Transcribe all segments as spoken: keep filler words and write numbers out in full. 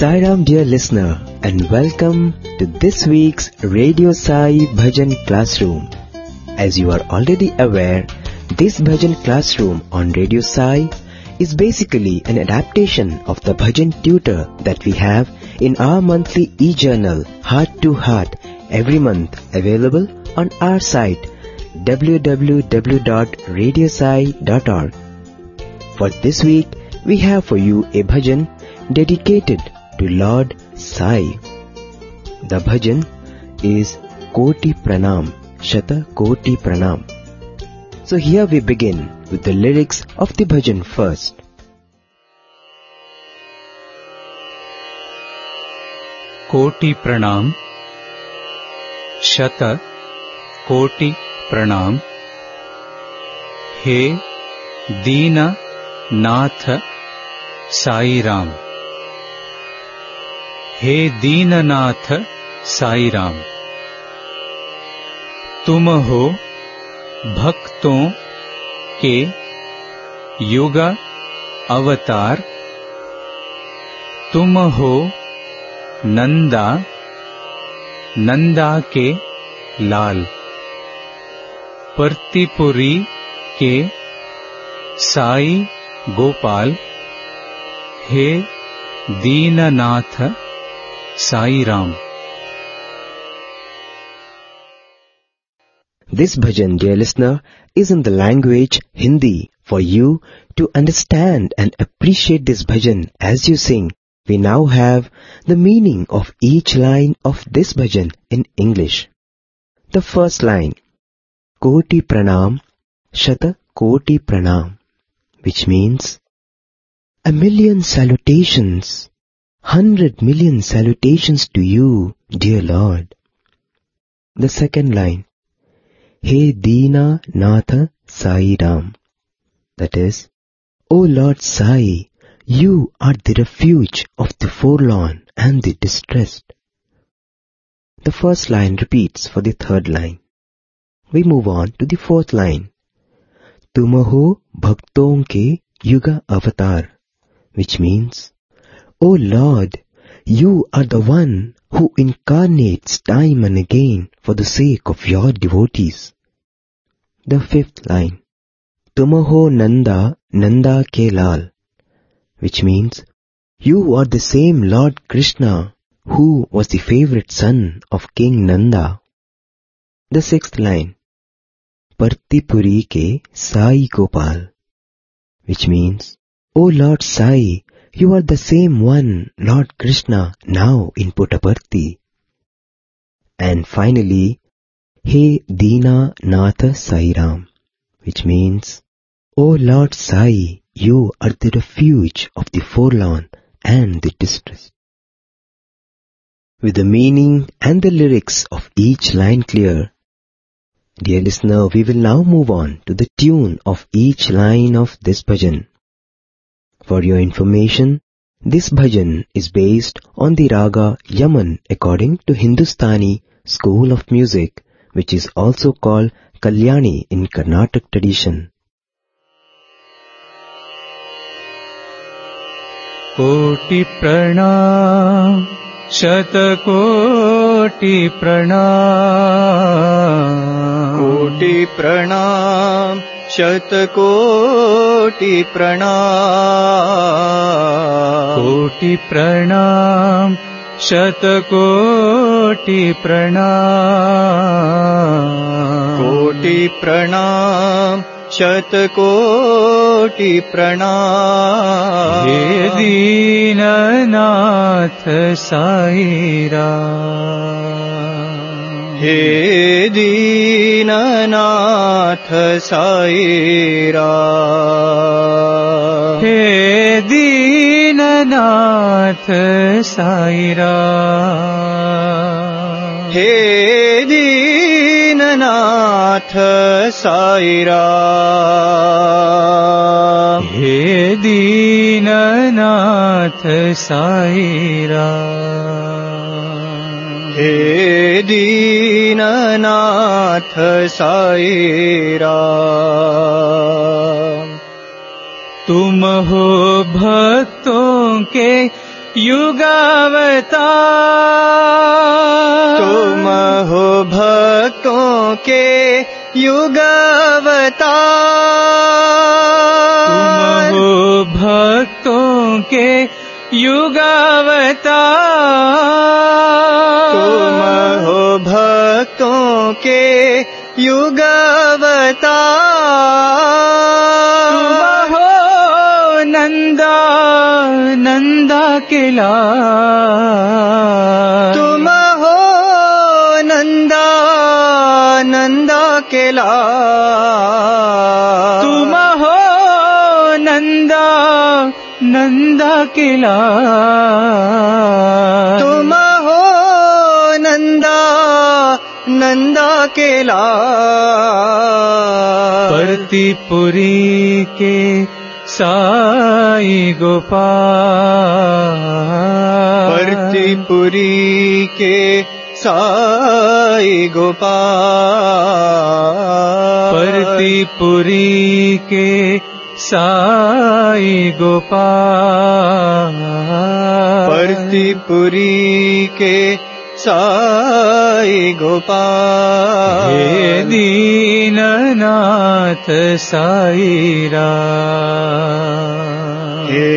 Sai Ram, dear listener, and welcome to this week's Radio Sai Bhajan Classroom. As you are already aware, this Bhajan Classroom on Radio Sai is basically an adaptation of the Bhajan Tutor that we have in our monthly e-journal Heart to Heart every month, available on our site w w w dot radio sai dot org. For this week, we have for you a bhajan dedicated to Lord Sai. The bhajan is Koti Pranam, Shata Koti Pranam. So here we begin with the lyrics of the bhajan first. Koti Pranam, Shata Koti Pranam. He Deena Nath Sai Ram. हे दीननाथ साई राम, तुम हो भक्तों के युग अवतार, तुम हो नंदा नंदा के लाल, परतीपुरी के साई गोपाल, हे Deenanath Sai Ram. This bhajan, dear listener, is in the language Hindi. For you to understand and appreciate this bhajan as you sing, we now have the meaning of each line of this bhajan in English. The first line, Koti Pranam, Shata Koti Pranam, which means a million salutations, hundred million salutations to you, dear Lord. The second line, He Deena Natha Sai Ram, that is, O Lord Sai, you are the refuge of the forlorn and the distressed. The first line repeats for the third line. We move on to the fourth line, Tum ho bhakton ke yuga avatar, which means, O Lord, you are the one who incarnates time and again for the sake of your devotees. The fifth line, Tumaho Nanda Nanda Ke Lal, which means, you are the same Lord Krishna who was the favorite son of King Nanda. The sixth line, Partipuri Ke Sai Gopal, which means, O Lord Sai, you are the same one, Lord Krishna, now in Puttaparthi. And finally, He Deena Natha Sai Ram, which means, O Lord Sai, you are the refuge of the forlorn and the distressed. With the meaning and the lyrics of each line clear, dear listener, we will now move on to the tune of each line of this bhajan. For your information, this bhajan is based on the raga Yaman according to Hindustani school of music, which is also called Kalyani in Carnatic tradition. Koti Pranam, Shata Koti Pranam, Koti Pranam, Shata Koti Pranam, Koti Pranam, Shata Koti Pranam, Koti Pranam, Shata Koti Pranam, He Deenanath Sai Ram, He Deenanath Sai Ram, He Deenanath Sai Ram, He Deenanath Sai Ram, He Deenanath Sai Ram, He Deenanath Sai Ram. तुम हो भक्तों के युगावतार। तुम हो भक्तों के युगावतार। तुम हो भक्तों के युगावतार। तुम हो भक्तों के युगावतार। तुम हो नंदा नंदा के लाल। तुम हो नंदा नंदा के लाल। तुम हो नंदा नंदा के लाल। तुम हो नंदा नंदा के लाल। परतीपुरी के साई गोपाल। परतीपुरी के साई गोपाल। परतीपुरी के साई गोपाल। परतीपुरी के साई गोपाल। हे दीननाथ साई राम। हे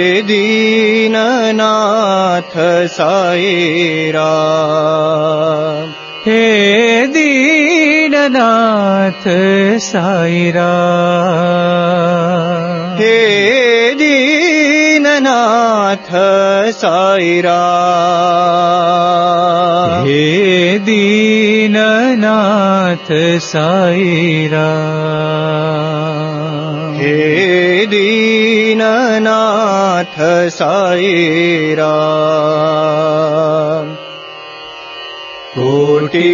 दीननाथ साई राम। हे दीननाथ साई राम। हे दीननाथ साई राम। हे दीननाथ साई राम। हे दीननाथ साई राम। कोटि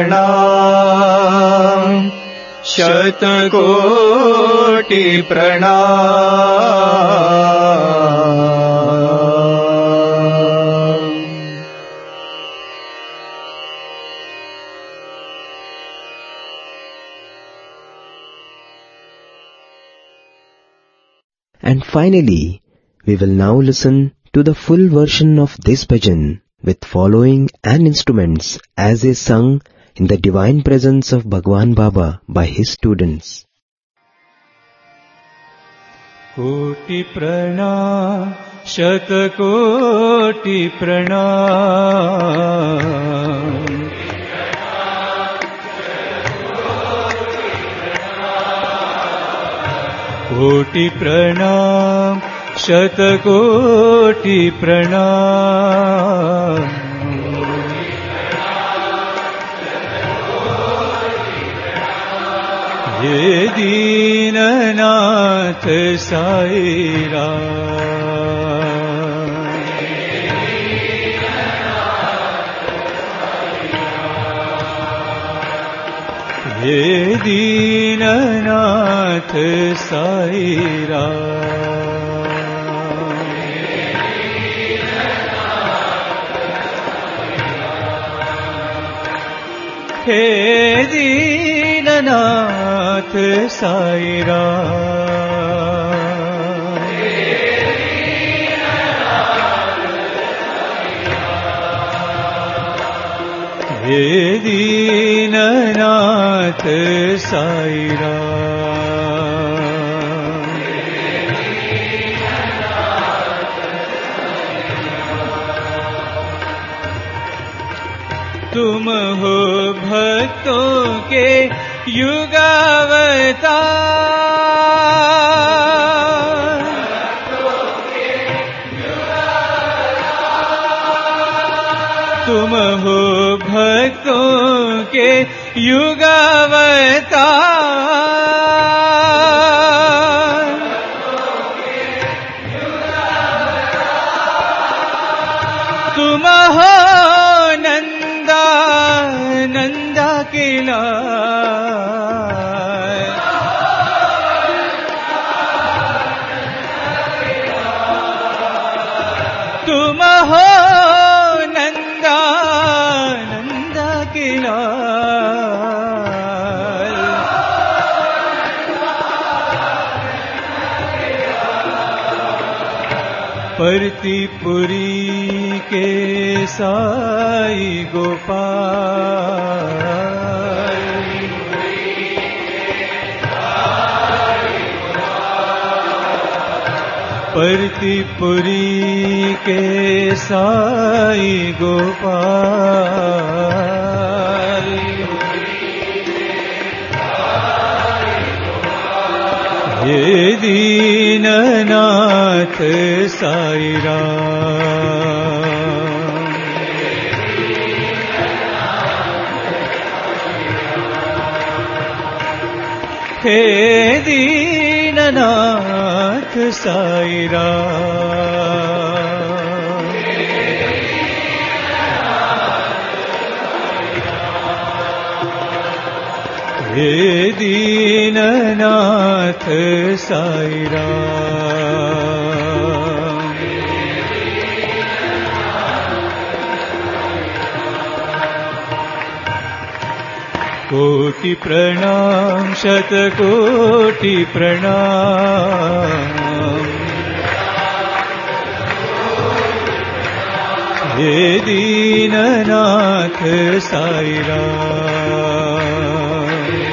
प्रणाम शतकोटि प्रणाम। And finally, we will now listen to the full version of this bhajan with following and instruments as is sung in the divine presence of Bhagwan Baba by his students. कोटि प्रणाम शतकोटि प्रणाम। कोटि प्रणाम शतकोटि प्रणाम। हे दीननाथ साई राम। हे दीननाथ साई राम। हे दीननाथ साई राम। हे दीननाथ साई राम। तुम हो भक्तों के युगावतार। तुम हो भक्तों के युगावतार। तुम हो नंदा नंदा के लाल। तुम हो नंदा, नंदा के लाल। परतीपुरी के साई गोपाल, परतीपुरी के साई गोपाल, हे दीननाथ साई राम, हे दीननाथ साई राम, हे दीननाथ साई राम, कोटि प्रणाम शतकोटि प्रणाम, हे दीननाथ साई राम,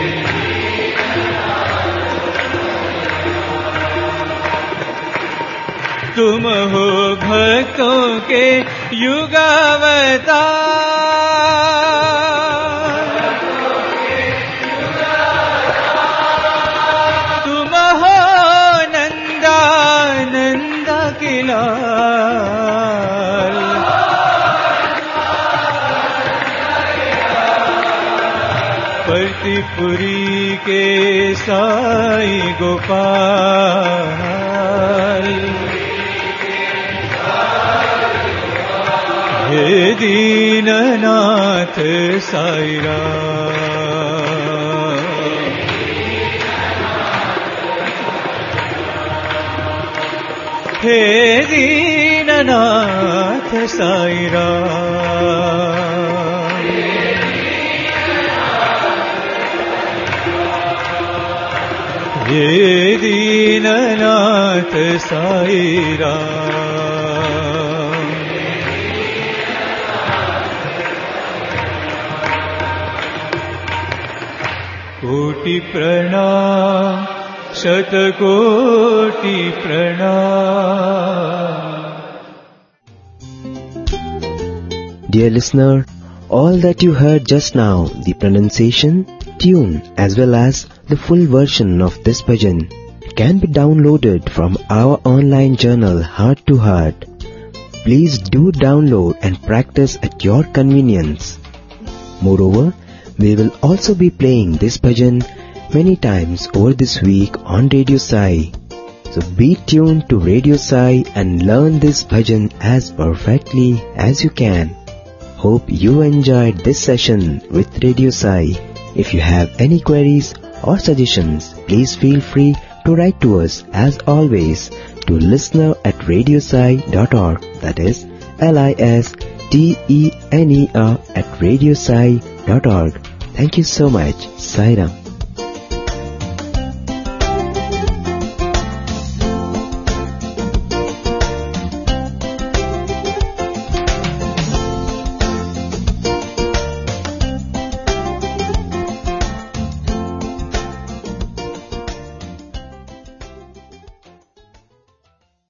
तुम हो भक्तों के युगावतार, तुम हो नंदा नंदा के लाल, परतीपुरी के साई गोपाल, हे दीननाथ साई राम, हे दीननाथ साई राम, हे दीननाथ साई राम, कोटि प्रणाम शतकोटि प्रणाम. Dear listener, all that you heard just now, the pronunciation, tune as well as the full version of this bhajan can be downloaded from our online journal Heart to Heart. Please do download and practice at your convenience. Moreover, we will also be playing this bhajan many times over this week on Radio Sai. So be tuned to Radio Sai and learn this bhajan as perfectly as you can. Hope you enjoyed this session with Radio Sai. If you have any queries or suggestions, please feel free to write to us as always to listener at radiosai dot org. That is L I S T E N E R at radiosai dot org. Thank you so much. Sai Ram.